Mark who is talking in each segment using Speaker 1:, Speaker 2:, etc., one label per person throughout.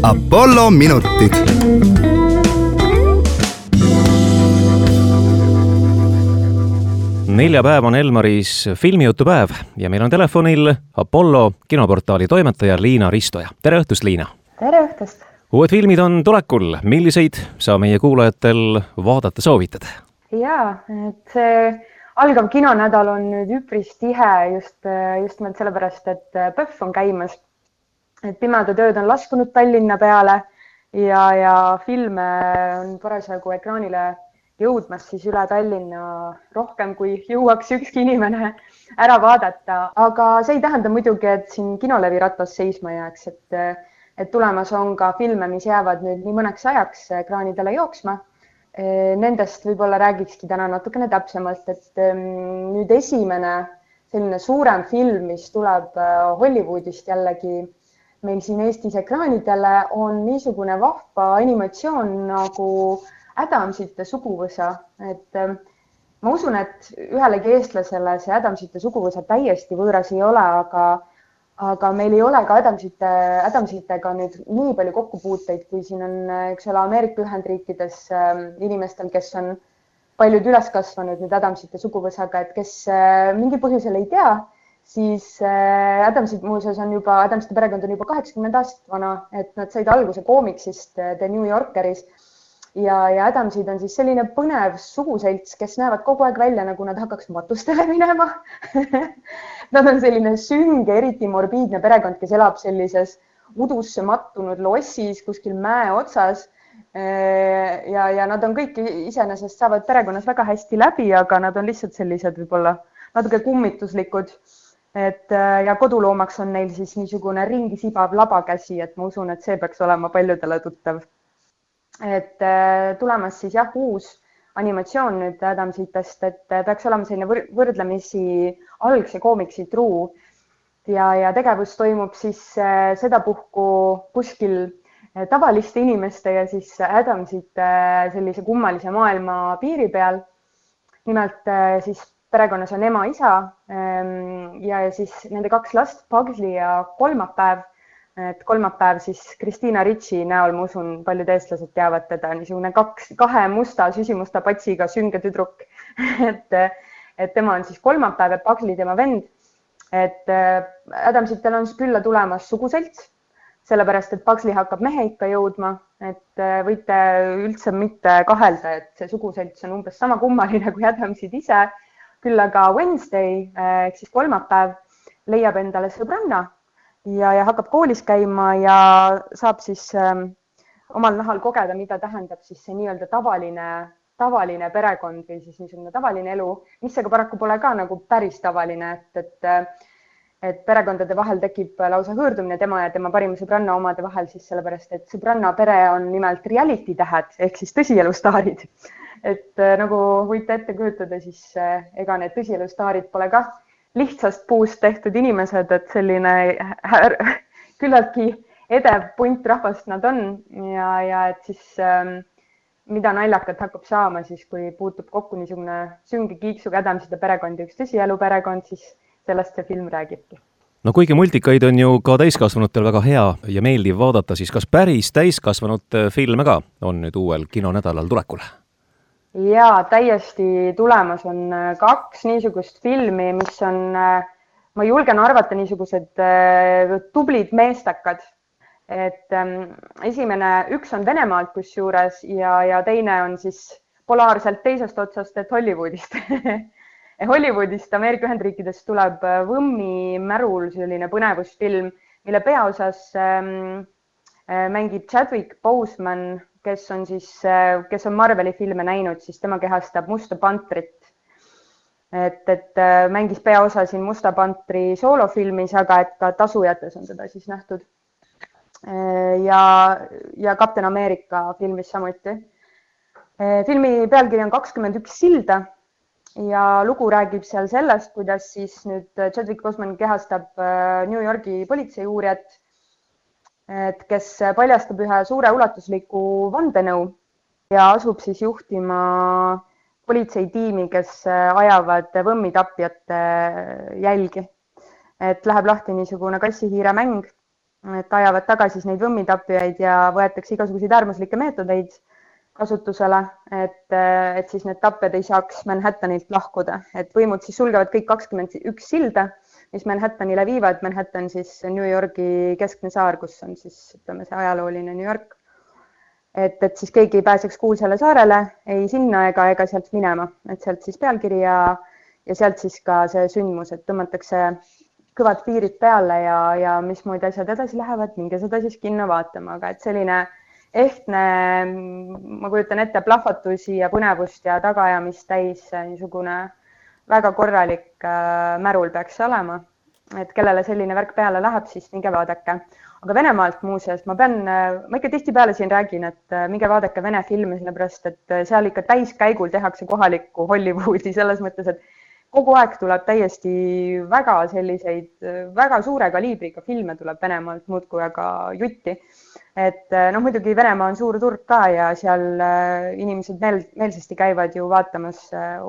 Speaker 1: Apollo minutid.
Speaker 2: Neljapäev on Elmaris filmijutupäev ja meil on telefonil Apollo kinoportaali toimetaja Liina Ristoja. Tere õhtust, Liina!
Speaker 3: Tere õhtust!
Speaker 2: Uued filmid on tulekul. Milliseid sa meie kuulajatel vaadata soovitad?
Speaker 3: Jaa, et see algav kinonädal on nüüd üpris tihe just mõeld sellepärast, et PÖFF on käimas. Et Pimedad ööd on laskunud Tallinna peale ja filme on parasjagu ekraanile jõudmas siis üle Tallinna rohkem, kui jõuaks ükski inimene ära vaadata. Aga see ei tähenda muidugi, et siin kinolevi ratas seisma jääks, et tulemas on ka filme, mis jäävad nüüd nii mõneks ajaks ekraanidele jooksma. Nendest võib-olla räägikski täna natukene täpsemalt, et nüüd esimene selline suurem film, mis tuleb Hollywoodist jällegi meil siin Eestis ekraanidele, on niisugune vahva animatsioon nagu Adamsite suguvõsa. Et ma usun, et ühelegi eestlasele see Adamsite suguvõsa täiesti võõras ei ole, aga meil ei ole ka Adamsitega nüüd nii palju kokkupuuteid, kui siin on Ameerika Ühendriikides inimestel, kes on paljud üles kasvanud nüüd Adamsite suguvõsaga, et kes mingi põhjusel ei tea, siis Adamsite perekond on juba 80 aastat vana, et nad said alguse koomiksist The New Yorkeris ja Adamsid on siis selline põnev suguselts, kes näevad kogu aeg välja, nagu nad hakkaks matustele minema. Nad on selline sünge, eriti morbiidne perekond, kes elab sellises udusse mattunud lossis kuskil mäe otsas ja nad on kõik iseenesest saavad perekonnas väga hästi läbi, aga nad on lihtsalt sellised võib-olla natuke kummituslikud. Ja koduloomaks on neil siis niisugune ringi sibav labakäsi, et ma usun, et see peaks olema paljudele tuttav. Et tulemas siis uus animatsioon nüüd Adamsitest, et peaks olema selline võrdlemisi algse koomiksi truu ja tegevus toimub siis sedapuhku kuskil tavaliste inimeste ja siis Adamsite sellise kummalise maailma piiri peal. Nimelt siis perekonnas on ema, isa ja siis nende 2 last, Pugsley ja Kolmapäev. Et Kolmapäev siis Christina Ricci näol, ma usun, paljud eestlased teavad teda, niisugune 2 musta, süsimusta patsiga sünge tüdruk. Et tema on siis Kolmapäev ja Pugsley tema vend. Et Adamsitel on külla tulemas suguselts, sellepärast, et Pugsley hakkab mehe ikka jõudma. Et võite üldse mitte kahelda, et see suguselts on umbes sama kummaline kui Adamsid ise. Küll aga Wednesday, ehk siis Kolmapäev, leiab endale sõbranna ja hakkab koolis käima ja saab siis omal nahal kogeda, mida tähendab siis see nii-öelda tavaline perekond või siis niisugune tavaline elu, mis aga paraku pole ka nagu päris tavaline, et perekondade vahel tekib lausa hõõrdumine tema ja tema parima sõbranna omade vahel siis sellepärast, et sõbranna pere on nimelt reality tähed ehk siis tõsielustaarid. Et nagu võite ette kujutada, siis ega need tõsielustaarid pole ka lihtsast puust tehtud inimesed, et selline küllaltki edev punt rahvast nad on ja et siis mida naljakat hakkab saama siis, kui puutub kokku niisugune sünge kiiksuga Adamside perekond ja üks tõsielu perekond, siis sellest see film räägibki.
Speaker 2: No kuigi multikaid on ju ka täiskasvanutel väga hea ja meeldiv vaadata, siis kas päris täiskasvanud filme ka on nüüd uuel kinonädalal tulekul?
Speaker 3: Ja täiesti tulemas on 2 niisugust filmi, mis on, ma julgen arvata, niisugused tublid meestakad. Et esimene, üks on Venemaalt kusjuures ja teine on siis polaarselt teisest otsast, et Hollywoodist. Hollywoodist Ameerika Ühendriikides tuleb Võmmi märul selline põnevusfilm, mille peaosas mängib Chadwick Boseman, kes on Marveli filme näinud, siis tema kehastab Musta Pantrit. Et mängis peaosa siin Musta Pantri soolofilmis, aga et ka tasujates on teda siis nähtud. Ja Captain America filmis samuti. Filmi pealkiri on 21 silda ja lugu räägib seal sellest, kuidas siis nüüd Chadwick Boseman kehastab New Yorgi politseiuurijat, et kes paljastab ühe suure ulatusliku vandenõu ja asub siis juhtima politseitiimi, kes ajavad Võmmi tapjate jälgi. Et läheb lahti niisugune kassihiire mäng et ajavad taga siis neid võmmitapjaid ja võetakse igasuguseid äärmuslikke meetodeid kasutusele, et siis need tapjad ei saaks Manhattanilt lahkuda, et võimud siis sulgevad kõik 21 silda, mis Manhattanile viivad. Manhattan siis New Yorgi keskne saar, kus on siis ütleme see ajalooline New York. Et siis keegi ei pääseks kuulsale saarele, ei sinna ega sealt minema, et sealt siis pealkiri ja sealt siis ka see sündmus, et tõmmatakse kõvad piirid peale ja mismoodi asjad edasi lähevad, minge seda siis kinno vaatama, aga et selline ehtne, ma kujutan ette, plahvatusi ja põnevust ja tagaajamist täis niisugune väga korralik märul peaks olema, et kellele selline värk peale läheb, siis minge vaadake. Aga Venemaalt muuseas, ma ikka tihtipeale siin räägin, et minge vaadake Vene filme, sellepärast, et seal ikka täiskäigul tehakse kohalikku Hollywoodi selles mõttes, et kogu aeg tuleb täiesti väga selliseid, väga suure kaliibriga filme tuleb Venemaalt muudkui aga jutti. Et muidugi Venemaa on suur turg ka ja seal inimesed meelsasti käivad ju vaatamas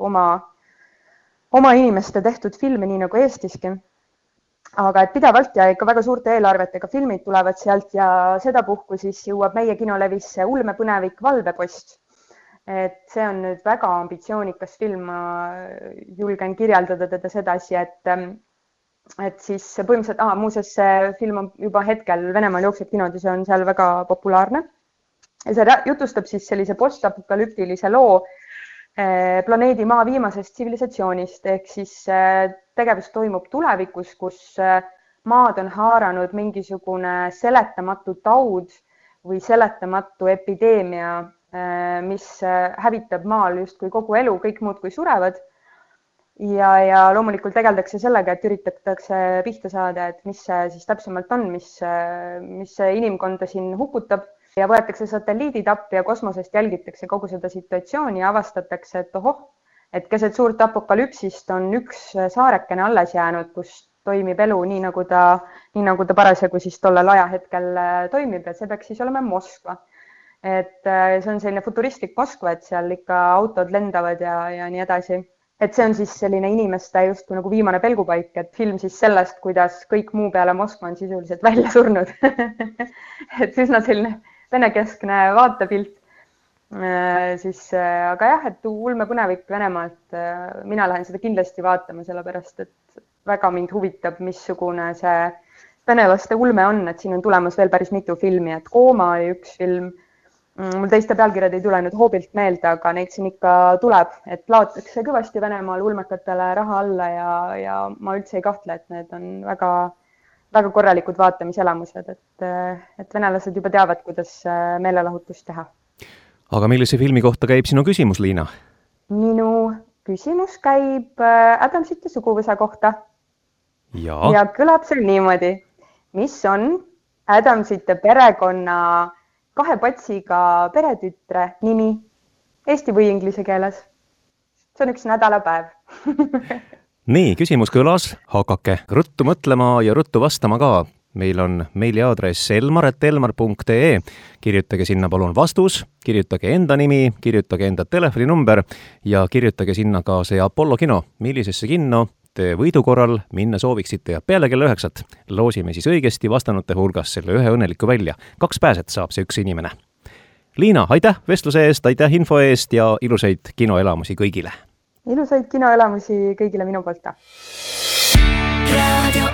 Speaker 3: oma inimeste tehtud filme, nii nagu Eestiski. Aga et pidevalt ja ikka väga suurte eelarvetega filmid tulevad sealt ja sedapuhku siis jõuab meie kinolevisse ulmepõnevik Valvepost. Et see on nüüd väga ambitsioonikas film, ma julgen kirjeldada teda sedasi, et siis põhimõtteliselt, muuseas see film on juba hetkel Venemaal jookseb kinodes ja on seal väga populaarne. Ja see jutustab siis sellise postapokalüptilise loo planeedi Maa viimasest tsivilisatsioonist, ehk siis tegevus toimub tulevikus, kus maad on haaranud mingisugune seletamatu taud või seletamatu epideemia, mis hävitab maal justkui kogu elu, kõik muud kui surevad. Ja loomulikult tegeldakse sellega, et üritatakse pihta saada, et mis see siis täpsemalt on, mis see inimkonda siin hukutab. Ja võetakse satelliidid appi ja kosmosest jälgitakse kogu seda situatsiooni ja avastatakse, et et keset suurt apokalüpsist on üks saarekene alles jäänud, kus toimib elu nii nagu ta parasjagu siis tollel ajahetkel toimib, et see peaks siis olema Moskva. Et see on selline futuristlik Moskva, et seal ikka autod lendavad ja nii edasi. Et see on siis selline inimeste justkui nagu viimane pelgupaik, et film siis sellest, kuidas kõik muu peale Moskva on sisuliselt välja surnud. Et üsna selline venekeskne vaatepilt. Aga jah, et ulmepõnevik Venemaalt, mina lähen seda kindlasti vaatama, sellepärast, et väga mind huvitab, missugune see venelaste ulme on, et siin on tulemas veel päris mitu filmi, et Kooma oli üks film, mul teiste pealkirjad ei tule nüüd hoobilt meelde, aga neid siin ikka tuleb, et laotakse kõvasti Venemaal ulmekatele raha alla ja ma üldse ei kahtle, et need on väga, väga korralikud vaatamiselamused, et venelased juba teavad, kuidas meelelahutust teha.
Speaker 2: Aga millise filmi kohta käib sinu küsimus, Liina?
Speaker 3: Minu küsimus käib Adamsite suguvõsa kohta. Ja kõlab seal niimoodi, mis on Adamsite perekonna 2 patsiga peretütre nimi eesti või inglise keeles. See on üks nädalapäev.
Speaker 2: Nii, küsimus kõlas, hakake ruttu mõtlema ja ruttu vastama ka. Meil on meiliaadress elmar@elmar.ee, kirjutage sinna palun vastus, kirjutage enda nimi, kirjutage enda telefoninumber ja kirjutage sinna ka see Apollo kino, millisesse kinno te võidu korral minna sooviksite ja peale kella 9 loosime siis õigesti vastanute hulgas selle ühe õnneliku välja. 2 pääset saab see üks inimene. Liina, aitäh vestluse eest, aitäh info eest ja ilusaid kinoelamusi kõigile.
Speaker 3: Ilusaid kinoelamusi kõigile minu poolt.